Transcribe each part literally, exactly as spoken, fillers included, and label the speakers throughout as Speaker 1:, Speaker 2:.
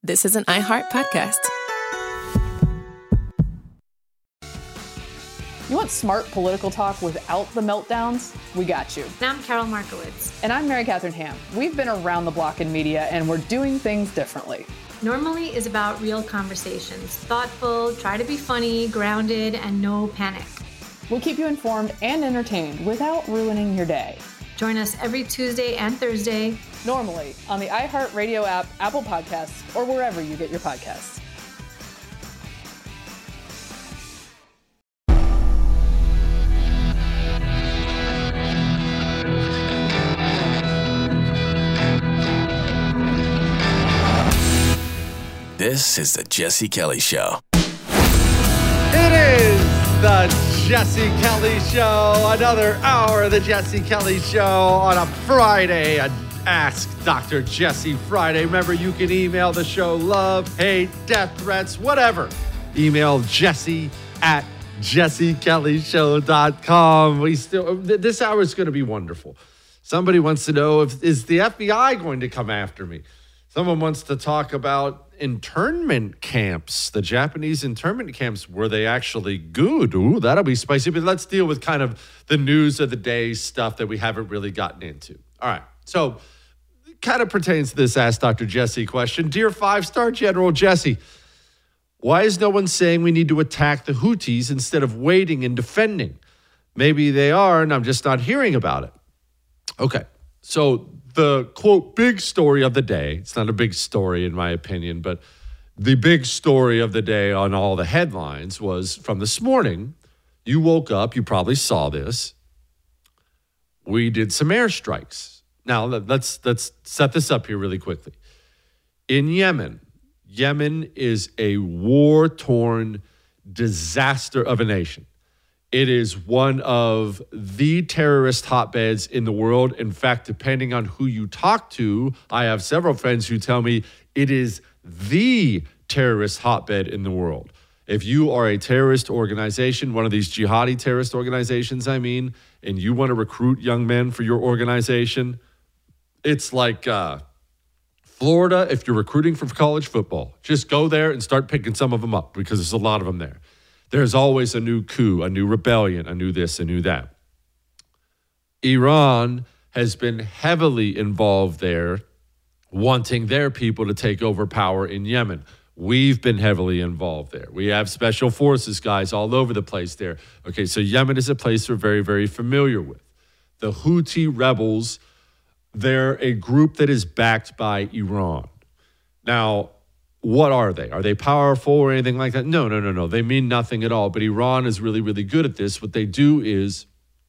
Speaker 1: This is an iHeart podcast.
Speaker 2: You want smart political talk without the meltdowns? We got you.
Speaker 3: And I'm Carol Markowitz.
Speaker 2: And I'm Mary Catherine Ham. We've been around the block in media, and we're doing things differently.
Speaker 3: Normally is about real conversations. Thoughtful, try to be funny, grounded, and no panic.
Speaker 2: We'll keep you informed and entertained without ruining your day.
Speaker 3: Join us every Tuesday and Thursday.
Speaker 2: Normally on the iHeartRadio app, Apple Podcasts, or wherever you get your podcasts.
Speaker 4: This is the Jesse Kelly Show.
Speaker 5: It is the Jesse Kelly Show. Another hour of the Jesse Kelly Show on a Friday, a Ask Doctor Jesse Friday. Remember, you can email the show love, hate, death threats, whatever. Email Jesse at jesse kelly show dot com. We still this hour is going to be wonderful. Somebody wants to know if is the F B I going to come after me? Someone wants to talk about internment camps. The Japanese internment camps, were they actually good? Ooh, that'll be spicy. But let's deal with kind of the news of the day stuff that we haven't really gotten into. All right. So it kind of pertains to this Ask Doctor Jesse question. Dear five-star General Jesse, why is no one saying we need to attack the Houthis instead of waiting and defending? Maybe they are, and I'm just not hearing about it. Okay. So the, quote, big story of the day, it's not a big story in my opinion, but the big story of the day on all the headlines was from this morning. You woke up, you probably saw this. We did some airstrikes. Now, let's let's set this up here really quickly. In Yemen, Yemen is a war-torn disaster of a nation. It is one of the terrorist hotbeds in the world. In fact, depending on who you talk to, I have several friends who tell me it is the terrorist hotbed in the world. If you are a terrorist organization, one of these jihadi terrorist organizations, I mean, and you want to recruit young men for your organization, it's like uh, Florida if you're recruiting for college football. Just go there and start picking some of them up because there's a lot of them there. There's always a new coup, a new rebellion, a new this, a new that. Iran has been heavily involved there, wanting their people to take over power in Yemen. We've been heavily involved there. We have special forces guys all over the place there. Okay, so Yemen is a place we're very, very familiar with. The Houthi rebels, they're a group that is backed by Iran. Now, what are they? Are they powerful or anything like that? No, no, no, no. They mean nothing at all. But Iran is really, really good at this. What they do is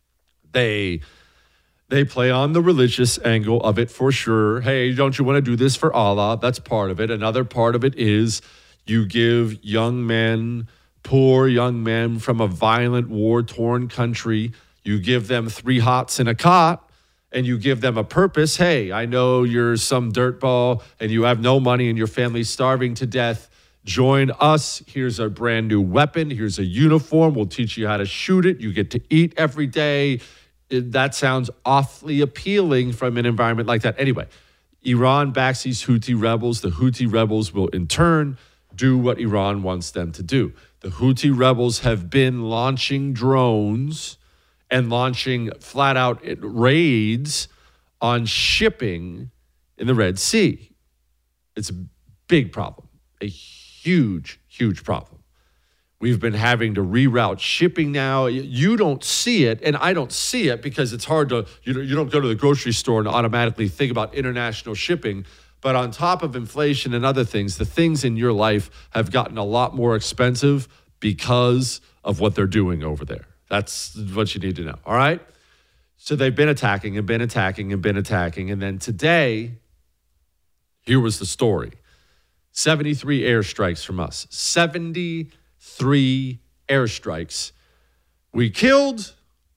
Speaker 5: they they play on the religious angle of it for sure. Hey, don't you want to do this for Allah? That's part of it. Another part of it is you give young men, poor young men from a violent, war-torn country, you give them three hots in a cot, and you give them a purpose. Hey, I know you're some dirtball and you have no money and your family's starving to death. Join us. Here's a brand new weapon. Here's a uniform. We'll teach you how to shoot it. You get to eat every day. It, that sounds awfully appealing from an environment like that. Anyway, Iran backs these Houthi rebels. The Houthi rebels will in turn do what Iran wants them to do. The Houthi rebels have been launching drones and launching flat-out raids on shipping in the Red Sea. It's a big problem, a huge, huge problem. We've been having to reroute shipping now. You don't see it, and I don't see it because it's hard to, you know, you don't go to the grocery store and automatically think about international shipping. But on top of inflation and other things, the things in your life have gotten a lot more expensive because of what they're doing over there. That's what you need to know, all right? So they've been attacking and been attacking and been attacking. And then today, here was the story. seventy-three airstrikes from us. seventy-three airstrikes. We killed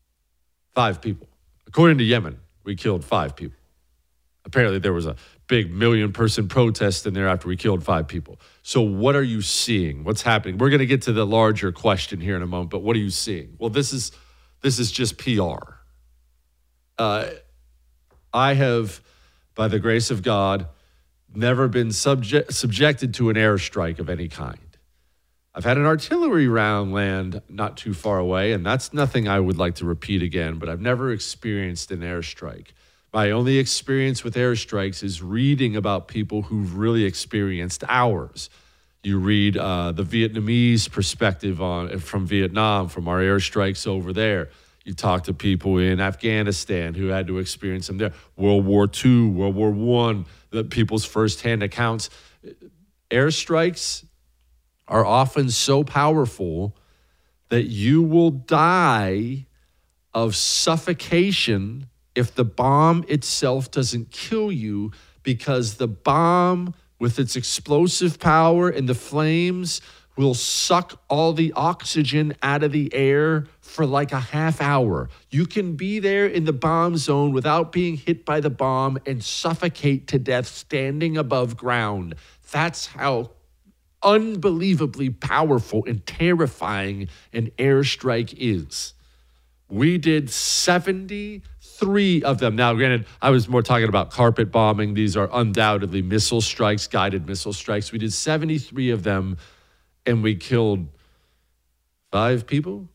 Speaker 5: five people. According to Yemen, we killed five people. Apparently there was a big million-person protest in there after we killed five people. So what are you seeing? What's happening? We're going to get to the larger question here in a moment, but what are you seeing? Well, this is this is just P R. Uh, I have, by the grace of God, never been subject, subjected to an airstrike of any kind. I've had an artillery round land not too far away, and that's nothing I would like to repeat again, but I've never experienced an airstrike. My only experience with airstrikes is reading about people who've really experienced ours. You read uh, the Vietnamese perspective on from Vietnam, from our airstrikes over there. You talk to people in Afghanistan who had to experience them there. World War Two, World War One, the people's firsthand accounts. Airstrikes are often so powerful that you will die of suffocation if the bomb itself doesn't kill you, because the bomb, with its explosive power and the flames, will suck all the oxygen out of the air for like a half hour. You can be there in the bomb zone without being hit by the bomb and suffocate to death standing above ground. That's how unbelievably powerful and terrifying an airstrike is. We did seventy-three of them. Now, granted, I was more talking about carpet bombing. These are undoubtedly missile strikes, guided missile strikes. We did seventy-three of them, and we killed five people.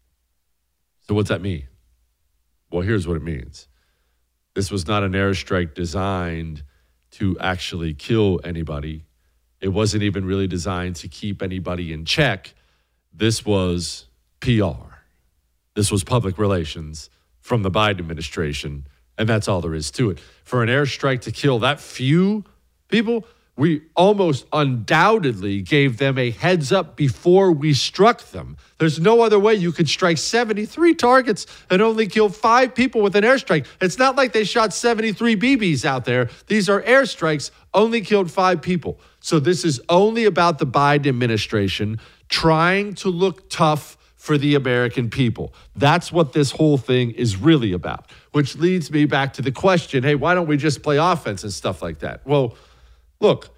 Speaker 5: So what's that mean? Well, here's what it means. This was not an airstrike designed to actually kill anybody. It wasn't even really designed to keep anybody in check. This was P R. This was public relations from the Biden administration, and that's all there is to it. For an airstrike to kill that few people, we almost undoubtedly gave them a heads up before we struck them. There's no other way you could strike seventy-three targets and only kill five people with an airstrike. It's not like they shot seventy-three B Bs out there. These are airstrikes, only killed five people. So this is only about the Biden administration trying to look tough for the American people. That's what this whole thing is really about, which leads me back to the question, hey, why don't we just play offense and stuff like that? Well, look,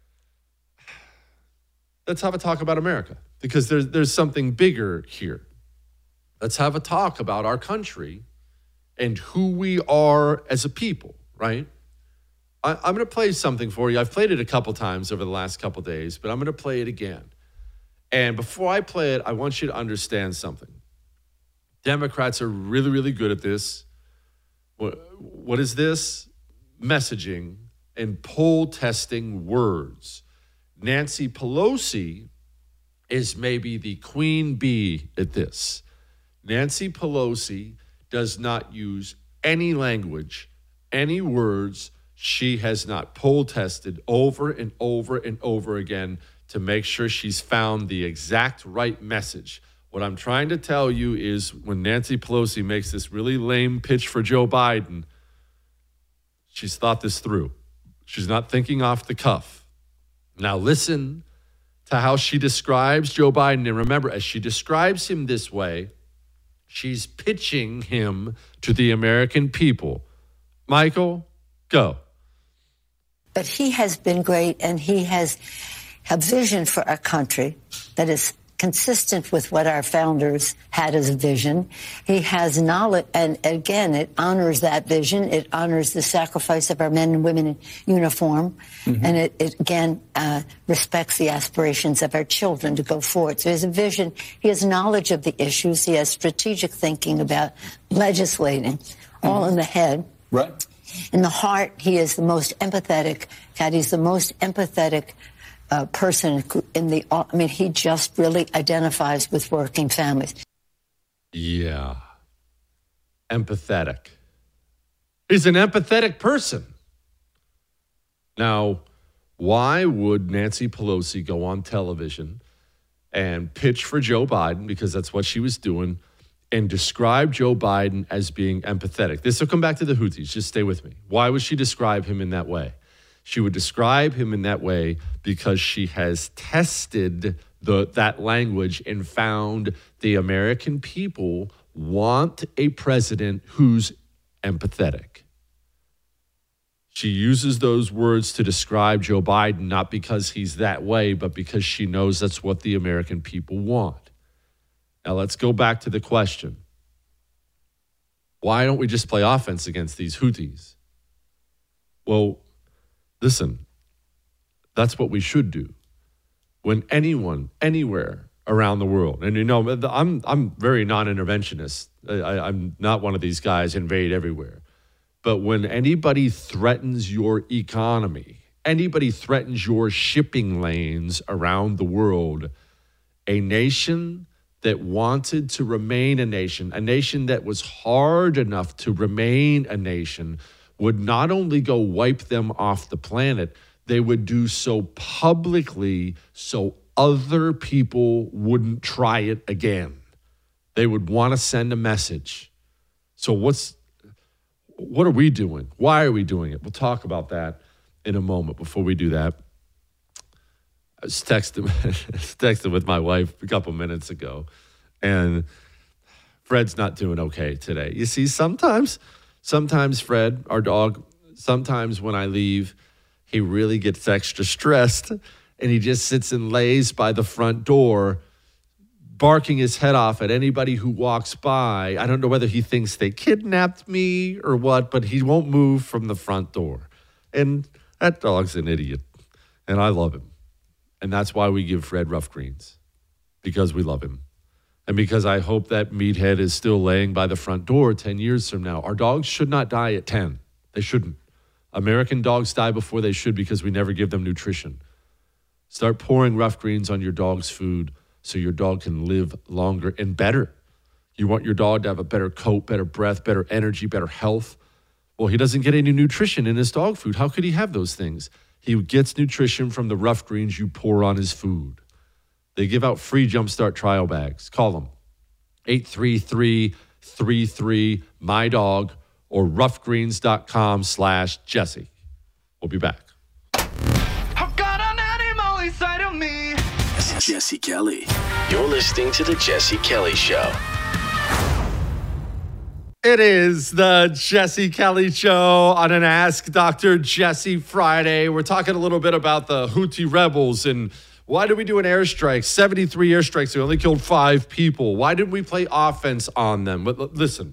Speaker 5: let's have a talk about America, because there's, there's something bigger here. Let's have a talk about our country and who we are as a people, right? I, I'm going to play something for you. I've played it a couple times over the last couple days, but I'm going to play it again. And before I play it, I want you to understand something. Democrats are really, really good at this. What, what is this? Messaging and poll testing words. Nancy Pelosi is maybe the queen bee at this. Nancy Pelosi does not use any language, any words she has not poll tested over and over and over again to make sure she's found the exact right message. What I'm trying to tell you is when Nancy Pelosi makes this really lame pitch for Joe Biden, she's thought this through. She's not thinking off the cuff. Now listen to how she describes Joe Biden. And remember, as she describes him this way, she's pitching him to the American people. Michael, go.
Speaker 1: But he has been great, and he has a vision for our country that is consistent with what our founders had as a vision. He has knowledge, and again, it honors that vision. It honors the sacrifice of our men and women in uniform, mm-hmm. and it, it again uh, respects the aspirations of our children to go forward. So he has a vision. He has knowledge of the issues. He has strategic thinking about legislating, mm-hmm. all in the head.
Speaker 6: Right.
Speaker 1: In the heart, he is the most empathetic. God, he's the most empathetic Uh, person in the, I mean, he just really identifies with working families.
Speaker 5: Yeah. Empathetic. He's an empathetic person. Now, why would Nancy Pelosi go on television and pitch for Joe Biden, because that's what she was doing, and describe Joe Biden as being empathetic? This will come back to the Houthis. Just stay with me. Why would she describe him in that way? She would describe him in that way because she has tested the, that language and found the American people want a president who's empathetic. She uses those words to describe Joe Biden, not because he's that way, but because she knows that's what the American people want. Now let's go back to the question. Why don't we just play offense against these Houthis? Well, listen, That's what we should do. When anyone, anywhere around the world, and you know, I'm I'm very non-interventionist. I, I'm not one of these guys invade everywhere. But when anybody threatens your economy, anybody threatens your shipping lanes around the world, a nation that wanted to remain a nation, a nation that was hard enough to remain a nation, would not only go wipe them off the planet, they would do so publicly so other people wouldn't try it again. They would want to send a message. So what's what are we doing? Why are we doing it? We'll talk about that in a moment. Before we do that, I was texting, texting with my wife a couple minutes ago, and Fred's not doing okay today. You see, sometimes, sometimes Fred, our dog, sometimes when I leave, he really gets extra stressed, and he just sits and lays by the front door, barking his head off at anybody who walks by. I don't know whether he thinks they kidnapped me or what, but he won't move from the front door. And that dog's an idiot, and I love him. And that's why we give Fred rough greens, because we love him. And because I hope that meathead is still laying by the front door ten years from now. Our dogs should not die at ten. They shouldn't. American dogs die before they should because we never give them nutrition. Start pouring rough greens on your dog's food so your dog can live longer and better. You want your dog to have a better coat, better breath, better energy, better health. Well, he doesn't get any nutrition in his dog food. How could he have those things? He gets nutrition from the rough greens you pour on his food. They give out free Jumpstart trial bags. Call them eight three three, three three, M Y dog or roughgreens.com slash Jesse. We'll be back.
Speaker 6: I've got an animal inside of me.
Speaker 4: Jesse Kelly. You're listening to The Jesse Kelly Show.
Speaker 5: It is the Jesse Kelly Show on an Ask Doctor Jesse Friday. We're talking a little bit about the Houthi rebels and why did we do an airstrike? seventy-three airstrikes. We only killed five people. Why didn't we play offense on them? But listen,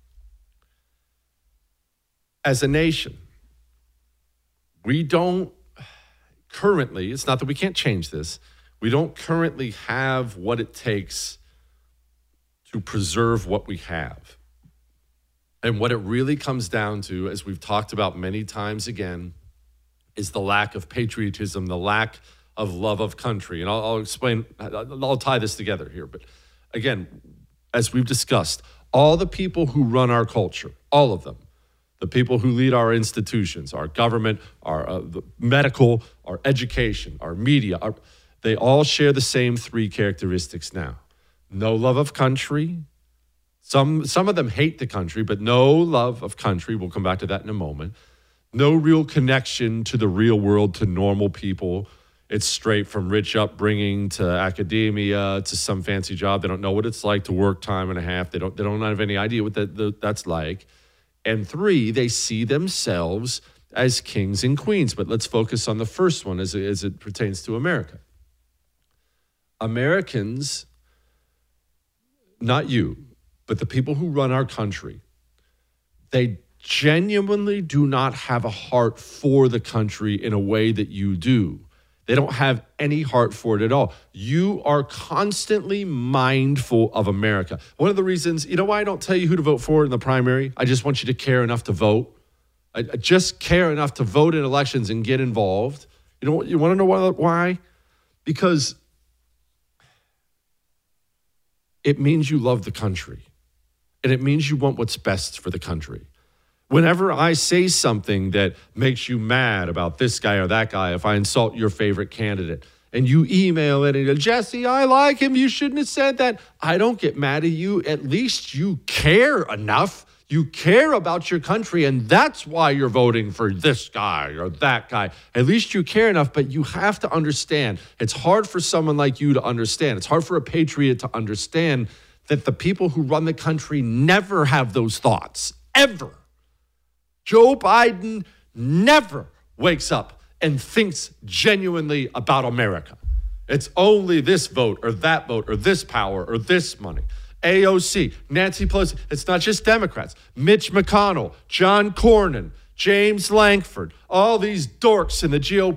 Speaker 5: as a nation, we don't currently, it's not that we can't change this, we don't currently have what it takes to preserve what we have. And what it really comes down to, as we've talked about many times again, is the lack of patriotism, the lack of love of country. And I'll, I'll explain, I'll tie this together here. But again, as we've discussed, all the people who run our culture, all of them, the people who lead our institutions, our government, our uh, medical, our education, our media, our, they all share the same three characteristics now. No love of country. Some, some of them hate the country, but no love of country. We'll come back to that in a moment. No real connection to the real world, to normal people. It's straight from rich upbringing to academia to some fancy job. They don't know what it's like to work time and a half. They don't, they don't have any idea what that, the, that's like. And three, they see themselves as kings and queens. But let's focus on the first one as, as it pertains to America. Americans, not you, but the people who run our country, they genuinely do not have a heart for the country in a way that you do. They don't have any heart for it at all. You are constantly mindful of America. One of the reasons, you know why I don't tell you who to vote for in the primary? I just want you to care enough to vote. I just care enough to vote in elections and get involved. You know, you want to know why? Because it means you love the country. And it means you want what's best for the country. Whenever I say something that makes you mad about this guy or that guy, if I insult your favorite candidate, and you email it and you go, Jesse, I like him, you shouldn't have said that. I don't get mad at you. At least you care enough. You care about your country, and that's why you're voting for this guy or that guy. At least you care enough, but you have to understand. It's hard for someone like you to understand. It's hard for a patriot to understand that the people who run the country never have those thoughts, ever. Joe Biden never wakes up and thinks genuinely about America. It's only this vote or that vote or this power or this money. A O C, Nancy Pelosi, it's not just Democrats. Mitch McConnell, John Cornyn, James Lankford, all these dorks in the G O P,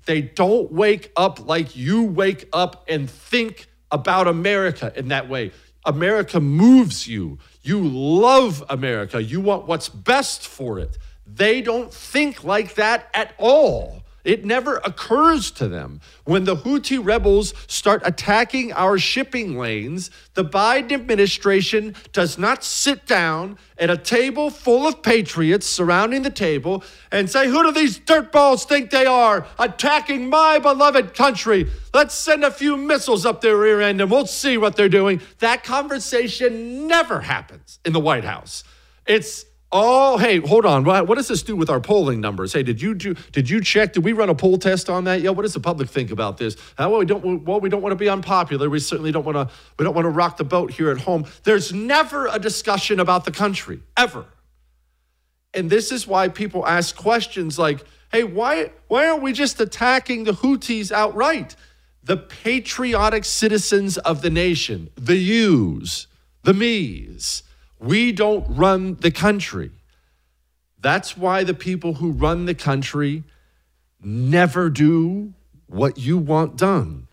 Speaker 5: They don't wake up like you wake up and think about America in that way. America moves you. You love America. You want what's best for it. They don't think like that at all. It never occurs to them. When the Houthi rebels start attacking our shipping lanes, the Biden administration does not sit down at a table full of patriots surrounding the table and say, who do these dirtballs think they are attacking my beloved country? Let's send a few missiles up their rear end and we'll see what they're doing. That conversation never happens in the White House. It's Oh, hey, hold on. What does this do with our polling numbers? Hey, did you do, did you check? Did we run a poll test on that? Yeah, what does the public think about this? Uh, well, we don't. Well, we don't want to be unpopular. We certainly don't want to. We don't want to rock the boat here at home. There's never a discussion about the country ever, and this is why people ask questions like, "Hey, why why aren't we just attacking the Houthis outright?" The patriotic citizens of the nation, the yous, the me's. We don't run the country. That's why the people who run the country never do what you want done.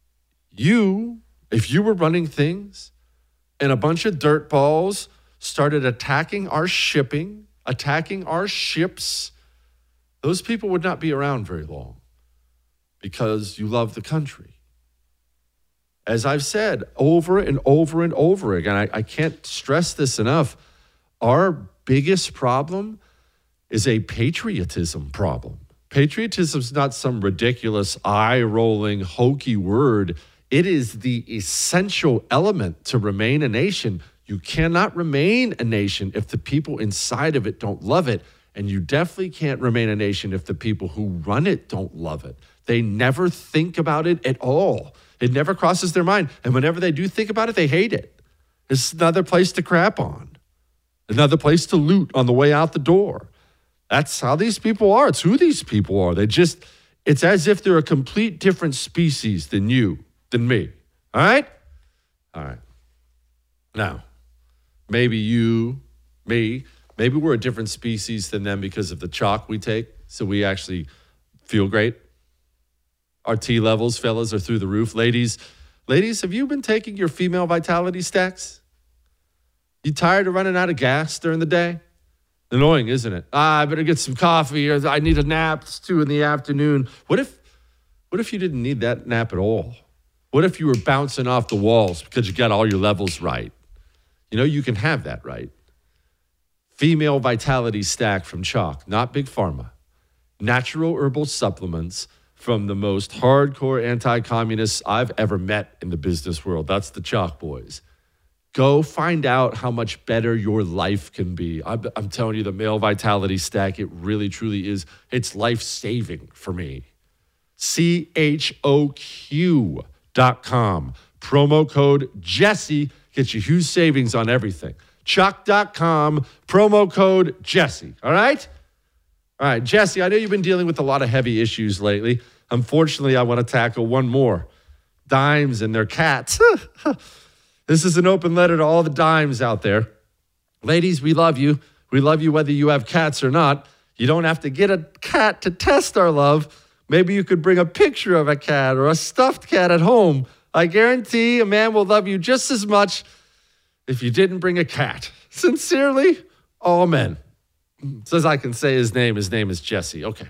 Speaker 5: You, if you were running things and a bunch of dirtballs started attacking our shipping, attacking our ships, those people would not be around very long because you love the country. As I've said over and over and over again, I, I can't stress this enough. Our biggest problem is a patriotism problem. Patriotism is not some ridiculous, eye-rolling, hokey word. It is the essential element to remain a nation. You cannot remain a nation if the people inside of it don't love it. And you definitely can't remain a nation if the people who run it don't love it. They never think about it at all. It never crosses their mind. And whenever they do think about it, they hate it. It's another place to crap on. Another place to loot on the way out the door. That's how these people are. It's who these people are. They just, it's as if they're a complete different species than you, than me. All right? All right. Now, maybe you, me, maybe we're a different species than them because of the chalk we take, so we actually feel great. Our T levels, fellas, are through the roof. Ladies, ladies, have you been taking your female vitality stacks? You tired of running out of gas during the day? Annoying, isn't it? Ah, I better get some coffee, or I need a nap. It's two in the afternoon. What if, what if you didn't need that nap at all? What if you were bouncing off the walls because you got all your levels right? You know, you can have that, right? Female vitality stack from Chalk, not Big Pharma. Natural herbal supplements from the most hardcore anti-communists I've ever met in the business world. That's the Chalk Boys. Go find out how much better your life can be. I'm, I'm telling you, the male vitality stack, it really, truly is. It's life-saving for me. C H O Q dot com. Promo code Jesse gets you huge savings on everything. Chalk dot com, promo code Jesse. All right? All right, Jesse, I know you've been dealing with a lot of heavy issues lately. Unfortunately, I want to tackle one more. Dimes and their cats. This is an open letter to all the dimes out there. Ladies, we love you. We love you whether you have cats or not. You don't have to get a cat to test our love. Maybe you could bring a picture of a cat or a stuffed cat at home. I guarantee a man will love you just as much if you didn't bring a cat. Sincerely, all men. Says I can say his name. His name is Jesse. Okay.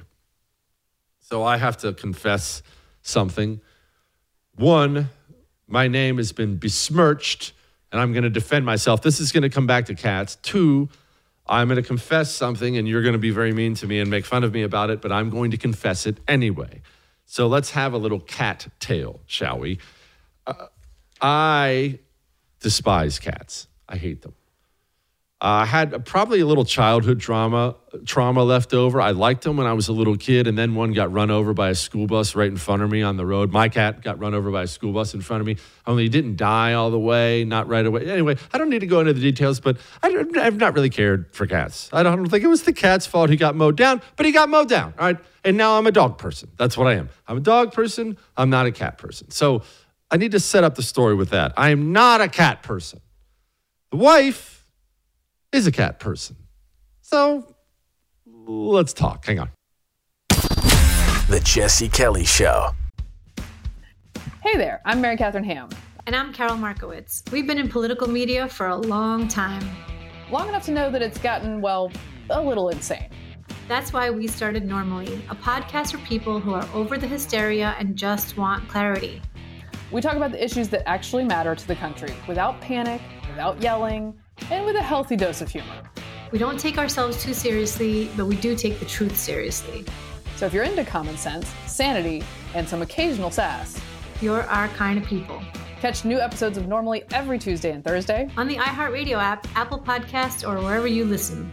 Speaker 5: So I have to confess something. One, my name has been besmirched, and I'm going to defend myself. This is going to come back to cats. Two, I'm going to confess something, and you're going to be very mean to me and make fun of me about it, but I'm going to confess it anyway. So let's have a little cat tale, shall we? Uh, I despise cats. I hate them. I uh, had probably a little childhood trauma trauma left over. I liked them when I was a little kid, and then one got run over by a school bus right in front of me on the road. My cat got run over by a school bus in front of me, only he didn't die all the way, not right away. Anyway, I don't need to go into the details, but I, I've not really cared for cats. I don't think it was the cat's fault he got mowed down, but he got mowed down, all right? And now I'm a dog person. That's what I am. I'm a dog person. I'm not a cat person. So I need to set up the story with that. I am not a cat person. The wife is a cat person. So let's talk. Hang on.
Speaker 4: The Jesse Kelly Show.
Speaker 2: Hey there, I'm Mary Catherine Ham.
Speaker 3: And I'm Carol Markowitz. We've been in political media for a long time.
Speaker 2: Long enough to know that it's gotten, well, a little insane.
Speaker 3: That's why we started Normally, a podcast for people who are over the hysteria and just want clarity.
Speaker 2: We talk about the issues that actually matter to the country without panic, without yelling, and with a healthy dose of humor.
Speaker 3: We don't take ourselves too seriously, but we do take the truth seriously.
Speaker 2: So if you're into common sense, sanity, and some occasional sass,
Speaker 3: you're our kind of people.
Speaker 2: Catch new episodes of Normally every Tuesday and Thursday
Speaker 3: on the iHeartRadio app, Apple Podcasts, or wherever you listen.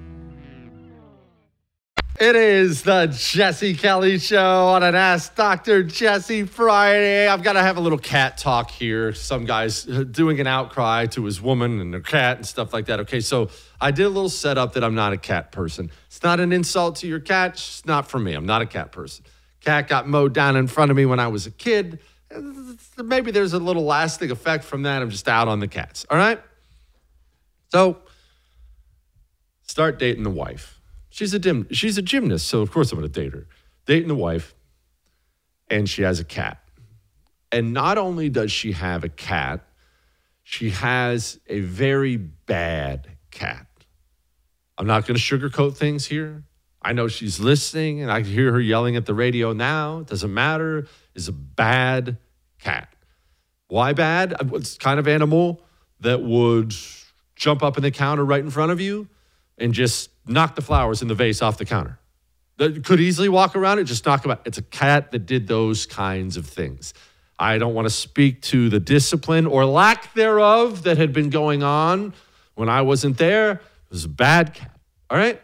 Speaker 5: It is the Jesse Kelly Show on an Ask Doctor Jesse Friday. I've got to have a little cat talk here. Some guy's doing an outcry to his woman and their cat and stuff like that. Okay, so I did a little setup that I'm not a cat person. It's not an insult to your cat. It's not for me. I'm not a cat person. Cat got mowed down in front of me when I was a kid. Maybe there's a little lasting effect from that. I'm just out on the cats. All right? So, start dating the wife. She's a dim, she's a gymnast, so of course I'm going to date her. Dating the wife, and she has a cat. And not only does she have a cat, she has a very bad cat. I'm not going to sugarcoat things here. I know she's listening, and I can hear her yelling at the radio now. It doesn't matter. It's a bad cat. Why bad? It's kind of animal that would jump up in the counter right in front of you and just knock the flowers in the vase off the counter. That could easily walk around it, just knock them out. It's a cat that did those kinds of things. I don't want to speak to the discipline or lack thereof that had been going on when I wasn't there. It was a bad cat, all right?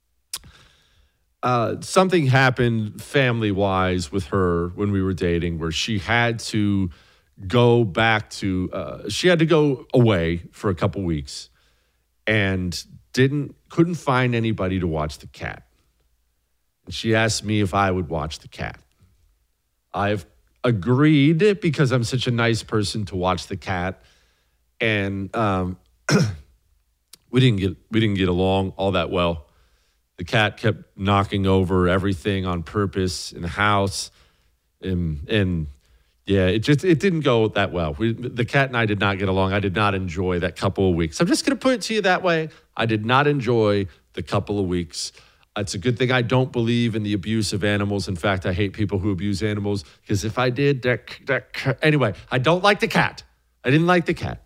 Speaker 5: Uh, something happened family-wise with her when we were dating where she had to go back to, uh, she had to go away for a couple weeks and didn't, couldn't find anybody to watch the cat. And she asked me if I would watch the cat. I've agreed because I'm such a nice person to watch the cat. And um, we didn't get we didn't get along all that well. The cat kept knocking over everything on purpose in the house. And, and yeah, it just it didn't go that well. We, the cat and I did not get along. I did not enjoy that couple of weeks. I'm just going to put it to you that way. I did not enjoy the couple of weeks. It's a good thing I don't believe in the abuse of animals. In fact, I hate people who abuse animals because if I did, that, that, anyway, I don't like the cat. I didn't like the cat.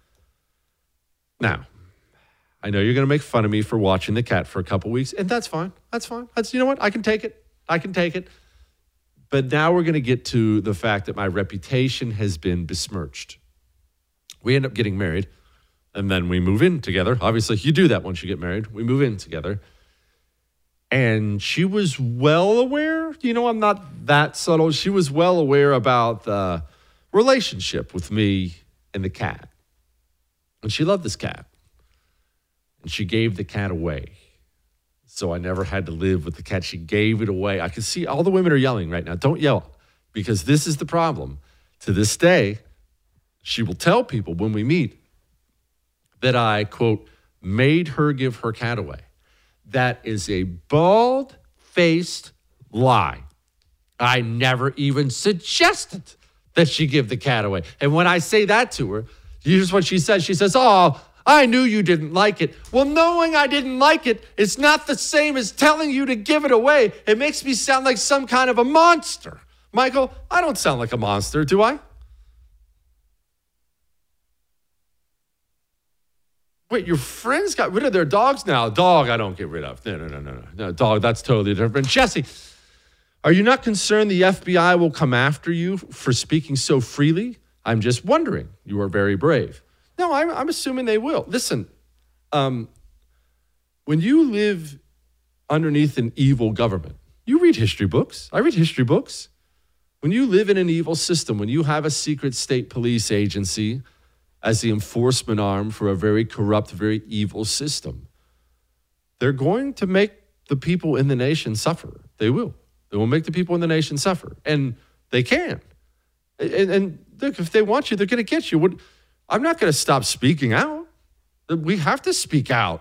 Speaker 5: Now, I know you're going to make fun of me for watching the cat for a couple weeks, and that's fine. That's fine. That's, you know what? I can take it. I can take it. But now we're going to get to the fact that my reputation has been besmirched. We end up getting married, and then we move in together. Obviously, you do that once you get married. We move in together. And she was well aware. You know, I'm not that subtle. She was well aware about the relationship with me and the cat. And she loved this cat. And she gave the cat away. So I never had to live with the cat. She gave it away. I can see all the women are yelling right now. Don't yell, because this is the problem. To this day, she will tell people when we meet that I, quote, made her give her cat away. That is a bald-faced lie. I never even suggested that she give the cat away. And when I say that to her, here's what she says. She says, oh, I knew you didn't like it. Well, knowing I didn't like it is not the same as telling you to give it away. It makes me sound like some kind of a monster. Michael, I don't sound like a monster, do I? Wait, your friends got rid of their dogs now? Dog, I don't get rid of. No, no, no, no, no. No, dog, that's totally different. Jesse, are you not concerned the F B I will come after you for speaking so freely? I'm just wondering. You are very brave. No, I'm, I'm assuming they will. Listen, um, when you live underneath an evil government, you read history books. I read history books. When you live in an evil system, when you have a secret state police agency as the enforcement arm for a very corrupt, very evil system, they're going to make the people in the nation suffer. They will. They will make the people in the nation suffer. And they can. And, and look, if they want you, they're going to get you. What, I'm not going to stop speaking out. We have to speak out.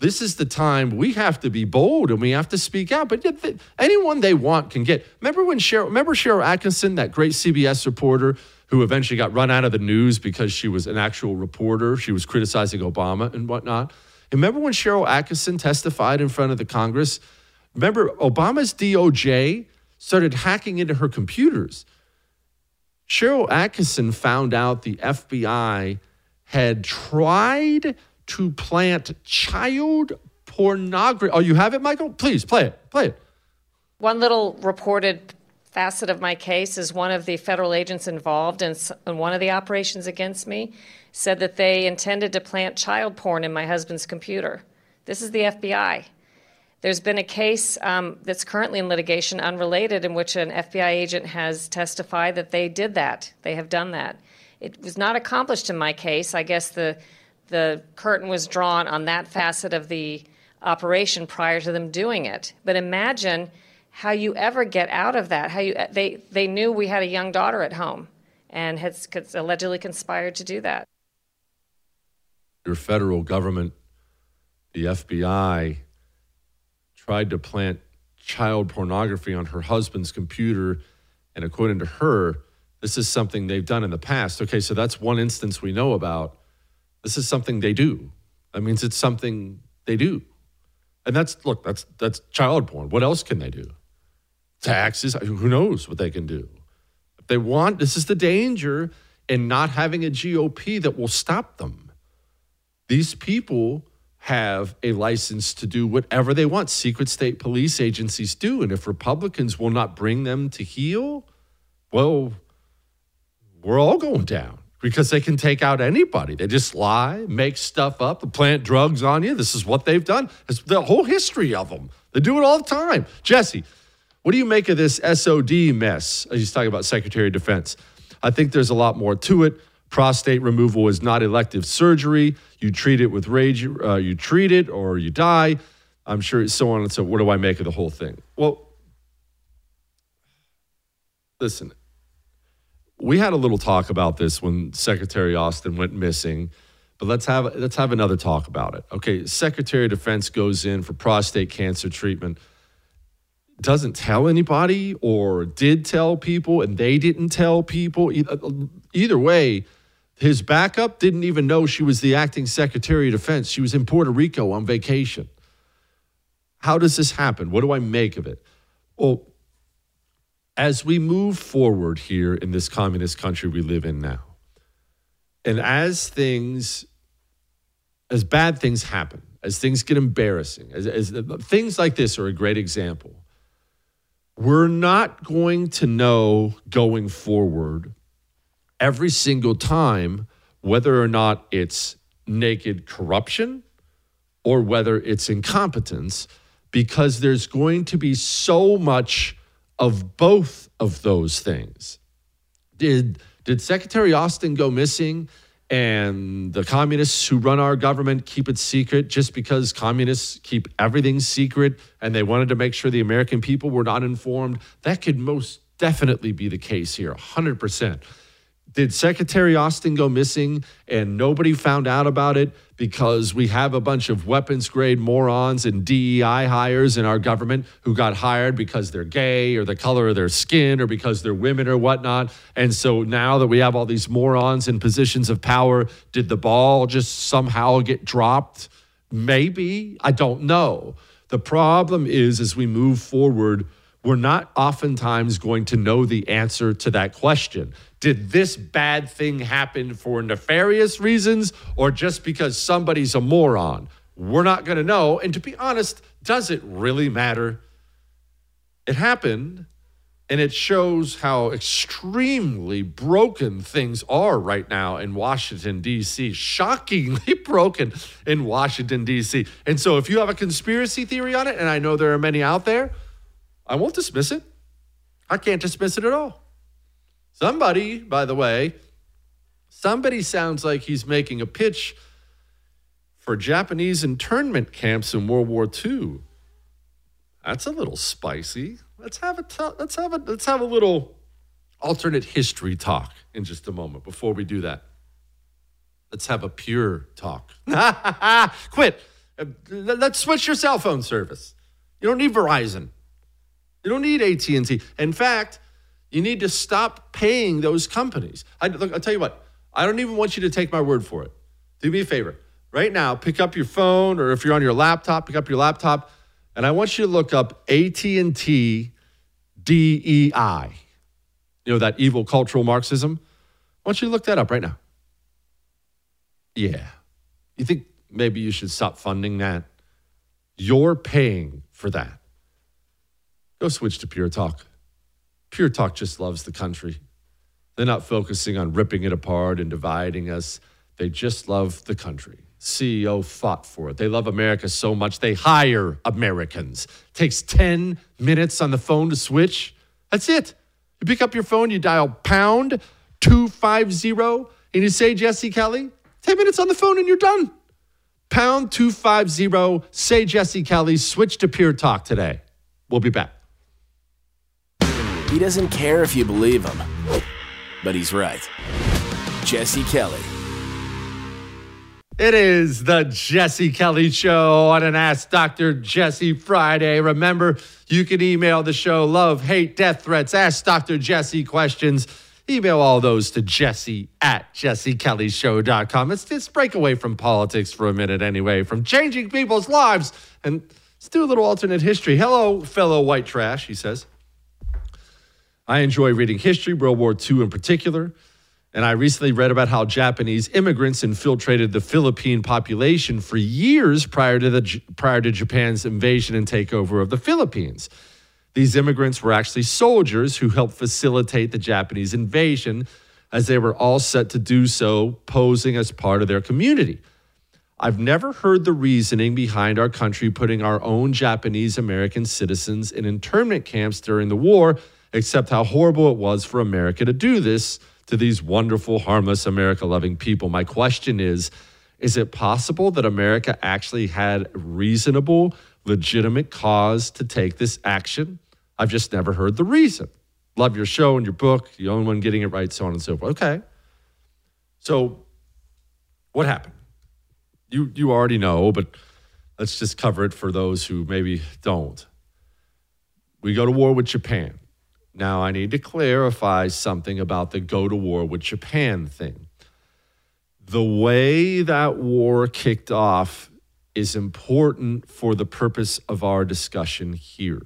Speaker 5: This is the time we have to be bold and we have to speak out. But yet, anyone they want can get. Remember when Cheryl, remember Cheryl Atkinson, that great C B S reporter who eventually got run out of the news because she was an actual reporter. She was criticizing Obama and whatnot. And remember when Cheryl Atkinson testified in front of the Congress? Remember Obama's D O J started hacking into her computers. Cheryl Atkinson found out the F B I had tried to plant child pornography. Oh, you have it, Michael? Please play it. Play it.
Speaker 7: One little reported facet of my case is one of the federal agents involved in, in one of the operations against me said that they intended to plant child porn in my husband's computer. This is the F B I. There's been a case um, that's currently in litigation, unrelated, in which an F B I agent has testified that they did that. They have done that. It was not accomplished in my case. I guess the the curtain was drawn on that facet of the operation prior to them doing it. But imagine how you ever get out of that. How you they they knew we had a young daughter at home and had allegedly conspired to do that.
Speaker 5: Your federal government, the F B I, tried to plant child pornography on her husband's computer, and according to her, this is something they've done in the past. Okay, so that's one instance we know about. This is something they do. That means it's something they do. And that's, look, that's that's child porn. What else can they do? Taxes, who knows what they can do. If they want, this is the danger in not having a G O P that will stop them. These people have a license to do whatever they want. Secret state police agencies do. And if Republicans will not bring them to heel, well, we're all going down because they can take out anybody. They just lie, make stuff up, plant drugs on you. This is what they've done. It's the whole history of them. They do it all the time. Jesse, what do you make of this S O D mess? He's talking about Secretary of Defense. I think there's a lot more to it. Prostate removal is not elective surgery. You treat it with rage, uh, you treat it or you die. I'm sure it's so on and so. What do I make of the whole thing? Well, listen, we had a little talk about this when Secretary Austin went missing, but let's have let's have another talk about it. Okay, Secretary of Defense goes in for prostate cancer treatment, doesn't tell anybody or did tell people and they didn't tell people. Either way, his backup didn't even know she was the acting Secretary of Defense. She was in Puerto Rico on vacation. How does this happen? What do I make of it? Well, as we move forward here in this communist country we live in now, and as things, as bad things happen, as things get embarrassing, as, as things like this are a great example, we're not going to know going forward every single time whether or not it's naked corruption or whether it's incompetence, because there's going to be so much of both of those things. Did, did Secretary Austin go missing and the communists who run our government keep it secret just because communists keep everything secret and they wanted to make sure the American people were not informed? That could most definitely be the case here, one hundred percent. Did Secretary Austin go missing and nobody found out about it because we have a bunch of weapons-grade morons and D E I hires in our government who got hired because they're gay or the color of their skin or because they're women or whatnot? And so now that we have all these morons in positions of power, did the ball just somehow get dropped? Maybe. I don't know. The problem is, as we move forward, we're not oftentimes going to know the answer to that question. Did this bad thing happen for nefarious reasons or just because somebody's a moron? We're not going to know. And to be honest, does it really matter? It happened, and it shows how extremely broken things are right now in Washington, D C Shockingly broken in Washington, D C And so if you have a conspiracy theory on it, and I know there are many out there, I won't dismiss it. I can't dismiss it at all. Somebody, by the way, somebody sounds like he's making a pitch for Japanese internment camps in World War Two. That's a little spicy. Let's have a t- let's have a let's have a little alternate history talk in just a moment. Before we do that, let's have a pure talk. Quit. Let's switch your cell phone service. You don't need Verizon. You don't need A T and T. In fact, you need to stop paying those companies. I, look, I'll tell you what. I don't even want you to take my word for it. Do me a favor. Right now, pick up your phone, or if you're on your laptop, pick up your laptop, and I want you to look up A T and T D E I. You know, that evil cultural Marxism? I want you to look that up right now. Yeah. You think maybe you should stop funding that? You're paying for that. Go switch to Pure Talk. Pure Talk just loves the country. They're not focusing on ripping it apart and dividing us. They just love the country. C E O fought for it. They love America so much, they hire Americans. Takes ten minutes on the phone to switch. That's it. You pick up your phone, you dial pound two fifty, and you say Jesse Kelly. ten minutes on the phone and you're done. Pound two fifty, say Jesse Kelly, switch to Pure Talk today. We'll be back.
Speaker 4: He doesn't care if you believe him, but he's right. Jesse Kelly.
Speaker 5: It is the Jesse Kelly Show on an Ask Doctor Jesse Friday. Remember, you can email the show love, hate, death threats, Ask Doctor Jesse questions. Email all those to Jesse at jesse kelly show dot com. Let's just break away from politics for a minute anyway, from changing people's lives, and let's do a little alternate history. Hello, fellow white trash, he says. I enjoy reading history, World War Two in particular. And I recently read about how Japanese immigrants infiltrated the Philippine population for years prior to the prior to Japan's invasion and takeover of the Philippines. These immigrants were actually soldiers who helped facilitate the Japanese invasion, as they were all set to do so, posing as part of their community. I've never heard the reasoning behind our country putting our own Japanese American citizens in internment camps during the war, except how horrible it was for America to do this to these wonderful, harmless, America-loving people. My question is, is it possible that America actually had reasonable, legitimate cause to take this action? I've just never heard the reason. Love your show and your book. The only one getting it right, so on and so forth. Okay. So what happened? You, you already know, but let's just cover it for those who maybe don't. We go to war with Japan. Now, I need to clarify something about the go to war with Japan thing. The way that war kicked off is important for the purpose of our discussion here.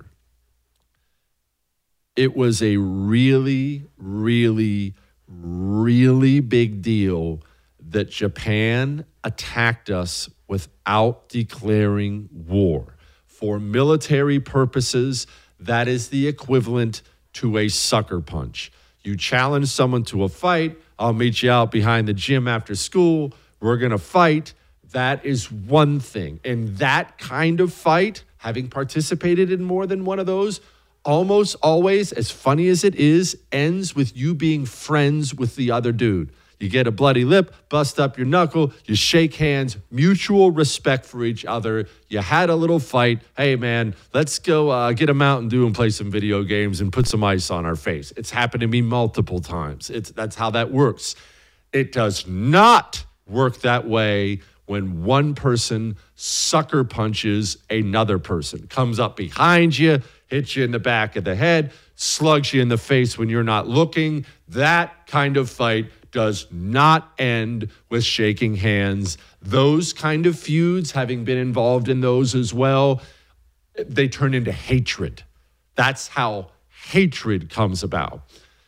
Speaker 5: It was a really, really, really big deal that Japan attacked us without declaring war. For military purposes, that is the equivalent to a sucker punch. You challenge someone to a fight. I'll meet you out behind the gym after school. We're going to fight. That is one thing. And that kind of fight, having participated in more than one of those, almost always, as funny as it is, ends with you being friends with the other dude. You get a bloody lip, bust up your knuckle, you shake hands, mutual respect for each other. You had a little fight. Hey, man, let's go uh, get a Mountain Dew and play some video games and put some ice on our face. It's happened to me multiple times. It's that's how that works. It does not work that way when one person sucker punches another person, comes up behind you, hits you in the back of the head, slugs you in the face when you're not looking. That kind of fight does not end with shaking hands. Those kind of feuds, having been involved in those as well, they turn into hatred. That's how hatred comes about.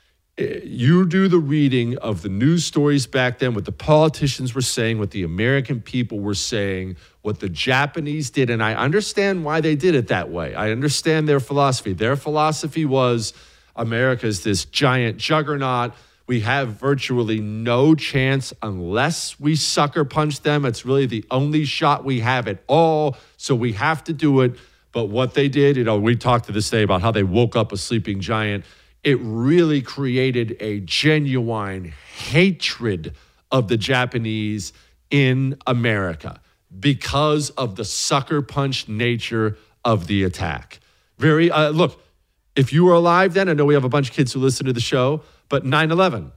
Speaker 5: You do the reading of the news stories back then, what the politicians were saying, what the American people were saying, what the Japanese did, and I understand why they did it that way. I understand their philosophy. Their philosophy was America's this giant juggernaut. We have virtually no chance unless we sucker punch them. It's really the only shot we have at all, so we have to do it. But what they did, you know, we talked to this day about how they woke up a sleeping giant. It really created a genuine hatred of the Japanese in America because of the sucker punch nature of the attack. Very, uh, look, if you were alive then, I know we have a bunch of kids who listen to the show, but nine eleven,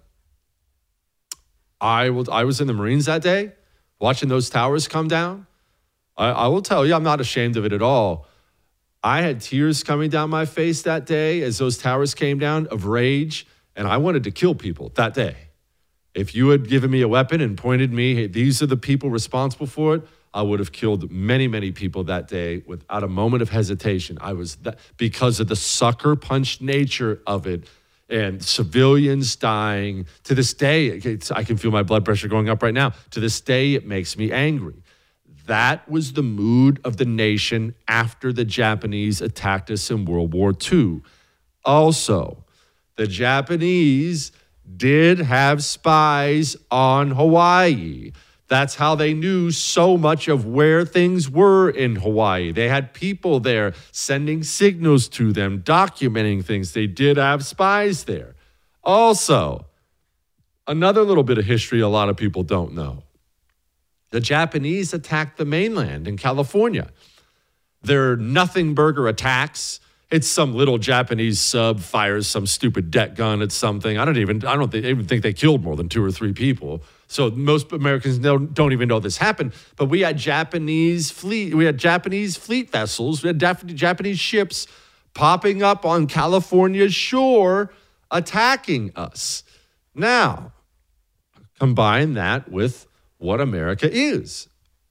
Speaker 5: I, will, I was in the Marines that day, watching those towers come down. I, I will tell you, I'm not ashamed of it at all. I had tears coming down my face that day as those towers came down of rage, and I wanted to kill people that day. If you had given me a weapon and pointed me, hey, these are the people responsible for it, I would have killed many, many people that day without a moment of hesitation. I was that, because of the sucker punch nature of it and civilians dying. To this day, it's, I can feel my blood pressure going up right now. To this day, it makes me angry. That was the mood of the nation after the Japanese attacked us in World War Two. Also, the Japanese did have spies on Hawaii. That's how they knew so much of where things were in Hawaii. They had people there sending signals to them, documenting things. They did have spies there. Also, another little bit of history a lot of people don't know. The Japanese attacked the mainland in California. Their nothing burger attacks. It's some little Japanese sub fires some stupid deck gun at something. I don't even I don't even think they killed more than two or three people. So most Americans don't, don't even know this happened. But we had Japanese fleet. We had Japanese fleet vessels. We had Japanese ships popping up on California's shore, attacking us. Now, combine that with what America is.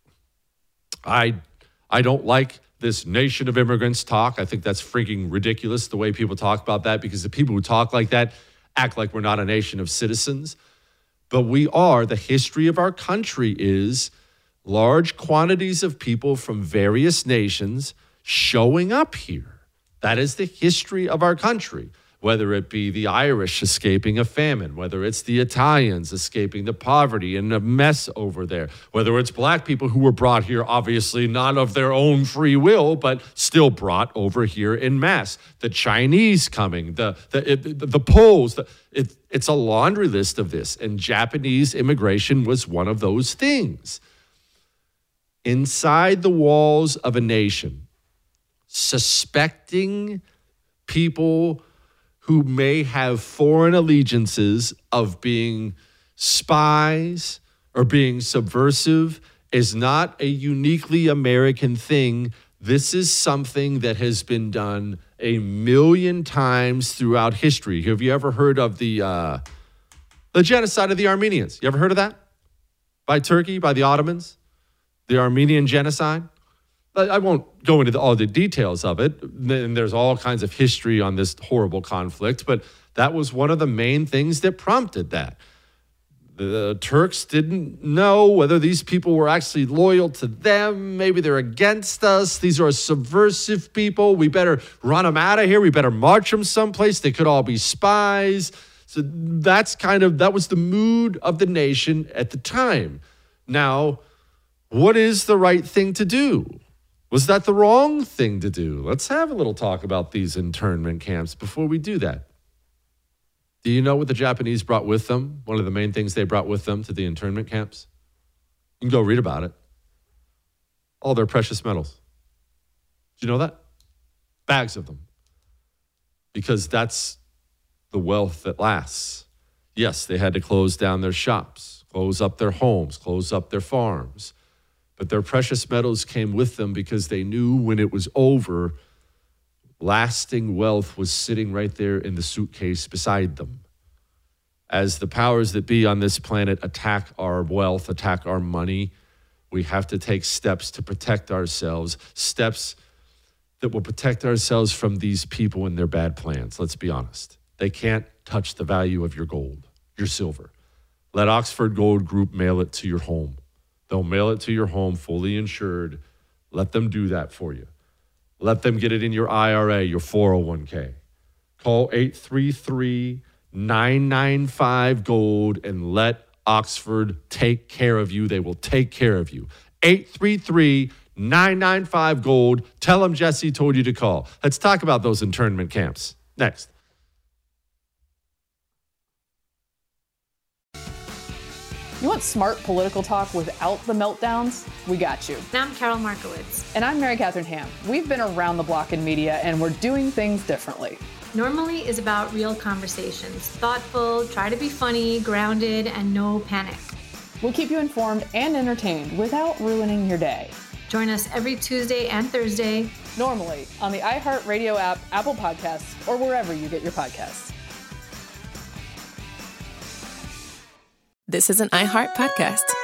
Speaker 5: I I don't like this nation of immigrants talk. I think that's freaking ridiculous, the way people talk about that, because the people who talk like that act like we're not a nation of citizens. But we are. The history of our country is large quantities of people from various nations showing up here. That is the history of our country. Whether it be the Irish escaping a famine, whether it's the Italians escaping the poverty and a mess over there, whether it's black people who were brought here, obviously not of their own free will, but still brought over here in mass. The Chinese coming, the the it, the Poles, the, it, it's a laundry list of this. And Japanese immigration was one of those things. Inside the walls of a nation, suspecting people who may have foreign allegiances of being spies or being subversive is not a uniquely American thing. This is something that has been done a million times throughout history. Have you ever heard of the uh, the genocide of the Armenians? You ever heard of that? By Turkey, by the Ottomans? The Armenian genocide? I won't go into the, all the details of it, and there's all kinds of history on this horrible conflict, but that was one of the main things that prompted that. The Turks didn't know whether these people were actually loyal to them. Maybe they're against us. These are subversive people. We better run them out of here. We better march them someplace. They could all be spies. So that's kind of, that was the mood of the nation at the time. Now, what is the right thing to do? Was that the wrong thing to do? Let's have a little talk about these internment camps before we do that. Do you know what the Japanese brought with them? One of the main things they brought with them to the internment camps? You can go read about it. All their precious metals. Did you know that? Bags of them. Because that's the wealth that lasts. Yes, they had to close down their shops, close up their homes, close up their farms. But their precious metals came with them because they knew when it was over, lasting wealth was sitting right there in the suitcase beside them. As the powers that be on this planet attack our wealth, attack our money, we have to take steps to protect ourselves, steps that will protect ourselves from these people and their bad plans. Let's be honest. They can't touch the value of your gold, your silver. Let Oxford Gold Group mail it to your home. They'll mail it to your home fully insured. Let them do that for you. Let them get it in your I R A, your four oh one k. Call eight three three, nine nine five, GOLD and let Oxford take care of you. They will take care of you. eight three three, nine nine five, GOLD. Tell them Jesse told you to call. Let's talk about those internment camps. Next.
Speaker 2: You want smart political talk without the meltdowns? We got you.
Speaker 3: And I'm Carol Markowitz.
Speaker 2: And I'm Mary Catherine Ham. We've been around the block in media, and we're doing things differently.
Speaker 3: Normally is about real conversations. Thoughtful, try to be funny, grounded, and no panic.
Speaker 2: We'll keep you informed and entertained without ruining your day.
Speaker 3: Join us every Tuesday and Thursday,
Speaker 2: normally on the iHeartRadio app, Apple Podcasts, or wherever you get your podcasts.
Speaker 8: This is an iHeart podcast.